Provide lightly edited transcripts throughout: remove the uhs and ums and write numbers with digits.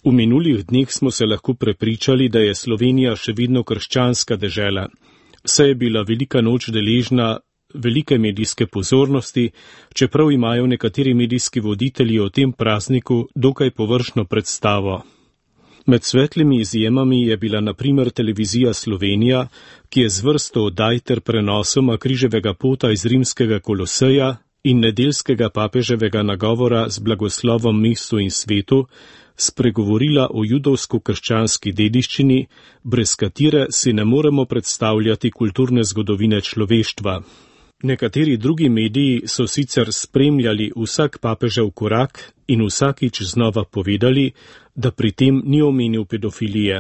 V minulih dneh smo se lahko prepričali, da je Slovenija še vedno krščanska dežela, saj je bila velika noč deležna velike medijske pozornosti, čeprav imajo nekateri medijski voditelji o tem prazniku dokaj površno predstavo. Med svetlimi izjemami je bila na primer televizija Slovenija, ki je z vrsto oddaj ter prenosoma križevega pota iz rimskega Koloseja in nedeljskega papeževega nagovora z blagoslovom mestu in svetu spregovorila o judovsko-krščanski dediščini, brez katere si ne moremo predstavljati kulturne zgodovine človeštva. Nekateri drugi mediji so sicer spremljali vsak papežev korak in vsakič znova povedali, da pri tem ni omenil pedofilije.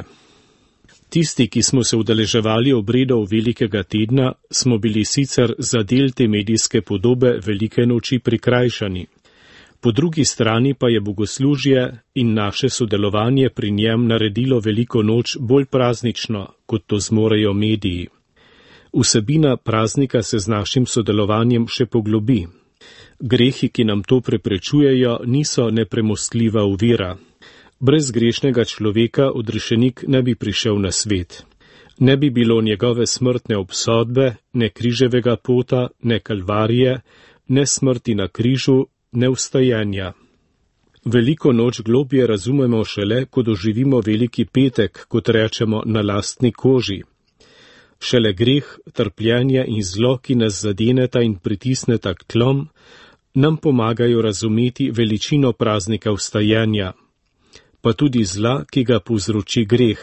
Tisti, ki smo se udeleževali obredov velikega tedna, smo bili sicer za del te medijske podobe velike noči prikrajšani. Po drugi strani pa je bogoslužje in naše sodelovanje pri njem naredilo veliko noč bolj praznično, kot to zmorejo mediji. Vsebina praznika se z našim sodelovanjem še poglobi. Grehi, ki nam to preprečujejo, niso nepremostljiva ovira. Brez grešnega človeka odrešenik ne bi prišel na svet. Ne bi bilo njegove smrtne obsodbe, ne križevega pota, ne kalvarije, ne smrti na križu, ne vstajenja. Veliko noč globje razumemo šele, ko doživimo veliki petek, kot rečemo, na lastni koži. Šele greh, trpljenje in zlo, ki nas zadeneta in pritisneta k tlom, nam pomagajo razumeti veličino praznika vstajenja, pa tudi zla, ki ga povzroči greh.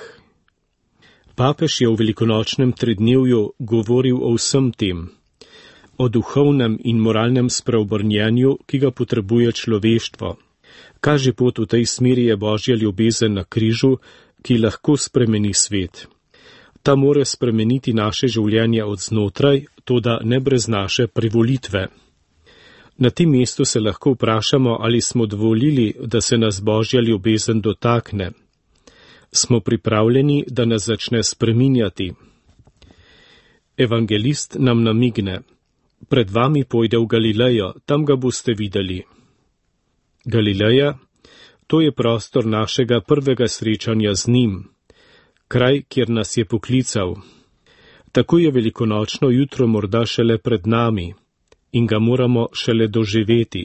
Papež je v velikonočnem tridnevju govoril o vsem tem, o duhovnem in moralnem spreobrnjenju, ki ga potrebuje človeštvo. Kaže pot v tej smeri je Božja ljubezen na križu, ki lahko spremeni svet. Ta more spremeniti naše življenje od znotraj, toda ne brez naše privolitve. Na tem mestu se lahko vprašamo, ali smo dovolili, da se nas Božja ljubezen dotakne. Smo pripravljeni, da nas začne spreminjati. Evangelist nam namigne: pred vami pojde v Galilejo, tam ga boste videli. Galileja, to je prostor našega prvega srečanja z njim, kraj, kjer nas je poklical. Tako je velikonočno jutro morda šele pred nami in ga moramo šele doživeti.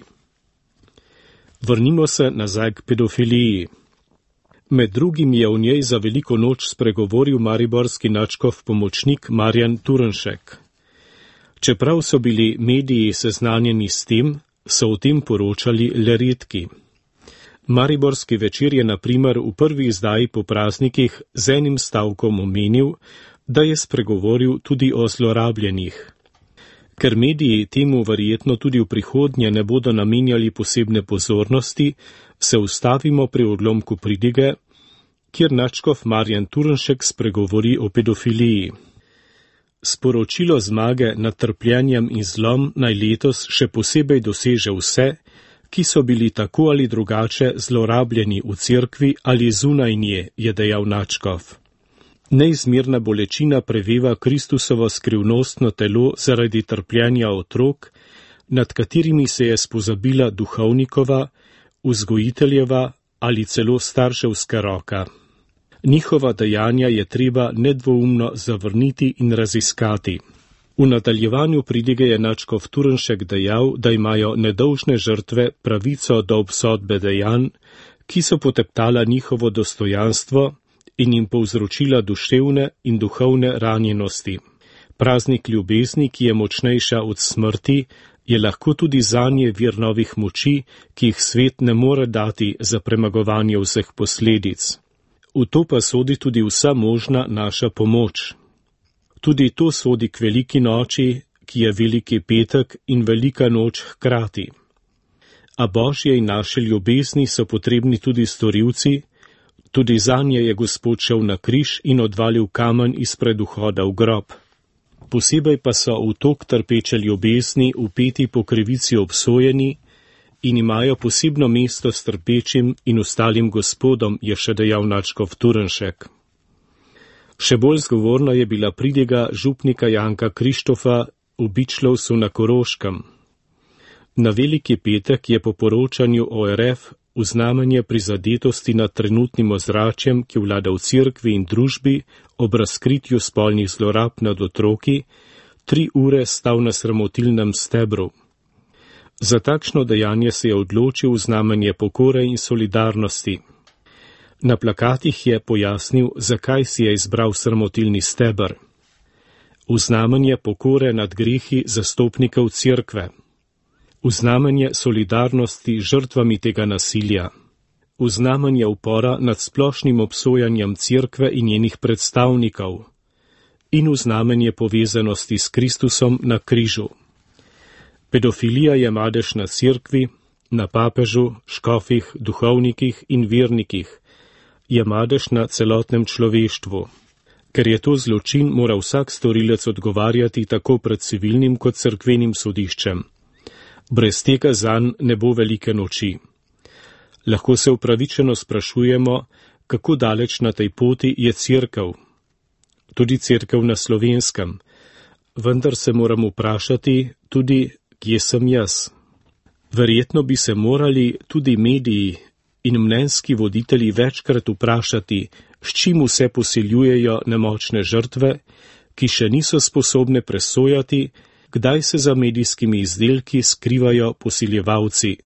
Vrnimo se nazaj k pedofiliji. Med drugim je v njej za veliko noč spregovoril mariborski nadškof pomočnik Marjan Turnšek. Čeprav so bili mediji seznanjeni s tem, so o tem poročali le redki. Mariborski večer je na primer v prvi izdaji po praznikih z enim stavkom omenil, da je spregovoril tudi o zlorabljenih. Ker mediji temu verjetno tudi v prihodnje ne bodo namenjali posebne pozornosti, se ustavimo pri odlomku pridige, kjer nadškof Marjan Turnšek spregovori o pedofiliji. Sporočilo zmage nad trpljenjem in zlom naj letos še posebej doseže vse, ki so bili tako ali drugače zlorabljeni v cerkvi ali zunaj nje, je dejal nadškof. Neizmerna bolečina preveva Kristusovo skrivnostno telo zaradi trpljenja otrok, nad katerimi se je spozabila duhovnikova, vzgojiteljeva ali celo starševska roka. Njihova dejanja je treba nedvoumno zavrniti in raziskati. V nadaljevanju pridige je nadškof Turnšek dejal, da imajo nedolžne žrtve pravico do obsodbe dejanj, ki so poteptala njihovo dostojanstvo in jim povzročila duševne in duhovne ranjenosti. Praznik ljubezni, ki je močnejša od smrti, je lahko tudi zanje vir novih moči, ki jih svet ne more dati za premagovanje vseh posledic. V to pa sodi tudi vsa možna naša pomoč. Tudi to sodi k veliki noči, ki je veliki petek in velika noč hkrati. A Božje in naše ljubezni so potrebni tudi storilci, tudi zanje je Gospod šel na križ in odvalil kamen izpred vhoda v grob. Posebej pa so v tok trpeče ljubezni vpeti po krivici obsojeni in imajo posebno mesto s trpečim in ostalim Gospodom, je še dejal nadškof Turnšek. Še bolj zgovorna je bila pridiga župnika Janka Krištofa v Bičlovcu na Koroškem. Na veliki petek je po poročanju ORF v znamenje prizadetosti nad trenutnim ozračjem, ki vlada v cerkvi in družbi ob razkritju spolnih zlorab nad otroki, 3 ure stal na sramotilnem stebru. Za takšno dejanje se je odločil v znamenje pokore in solidarnosti. Na plakatih je pojasnil, zakaj si je izbral sramotilni steber. V znamenje pokore nad grehi zastopnikov cerkve. V znamenje solidarnosti žrtvami tega nasilja. V znamenje upora nad splošnim obsojanjem cerkve in njenih predstavnikov. In v znamenje povezanosti s Kristusom na križu. Pedofilija je madež na cerkvi, na papežu, škofih, duhovnikih in vernikih. Je madež na celotnem človeštvu. Ker je to zločin, mora vsak storilec odgovarjati tako pred civilnim kot cerkvenim sodiščem. Brez tega zanj ne bo velike noči. Lahko se upravičeno sprašujemo, kako daleč na tej poti je cerkev. Tudi cerkev na Slovenskem. Vendar se moram vprašati tudi, kje sem jaz. Verjetno bi se morali tudi mediji in mnenjski voditelji večkrat vprašati, s čim vse posiljujejo nemočne žrtve, ki še niso sposobne presojati, kdaj se za medijskimi izdelki skrivajo posiljevalci.